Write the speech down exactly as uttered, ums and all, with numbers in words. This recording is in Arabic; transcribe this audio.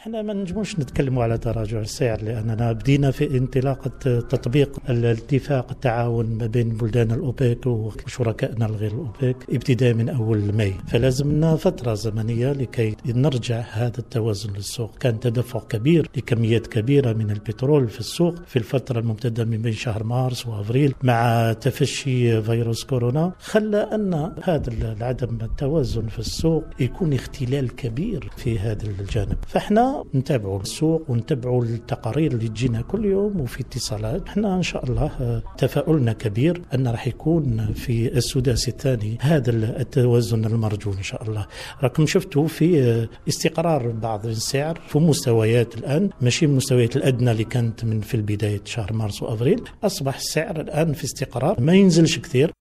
احنا ما نجموش نتكلموا على تراجع السعر، لأننا بدينا في انطلاقة تطبيق الاتفاق التعاون ما بين بلدان الأوبك وشركائنا الغير الأوبك ابتداء من أول ماي، فلازم لنا فترة زمنية لكي نرجع هذا التوازن للسوق. كان تدفق كبير لكميات كبيرة من البترول في السوق في الفترة الممتدة من بين شهر مارس وأفريل، مع تفشي فيروس كورونا خلى أن هذا العدم التوازن في السوق يكون اختلال كبير في هذا الجانب. فاحنا نتابعوا السوق ونتابعوا التقارير اللي تجينا كل يوم وفي اتصالات. احنا ان شاء الله تفاؤلنا كبير ان راح يكون في السداس الثاني هذا التوازن المرجو ان شاء الله. راكم شفتوا في استقرار بعض السعر في مستويات الان، ماشي المستويات الادنى اللي كانت من في البدايه شهر مارس وافريل، اصبح السعر الان في استقرار ما ينزلش كثير.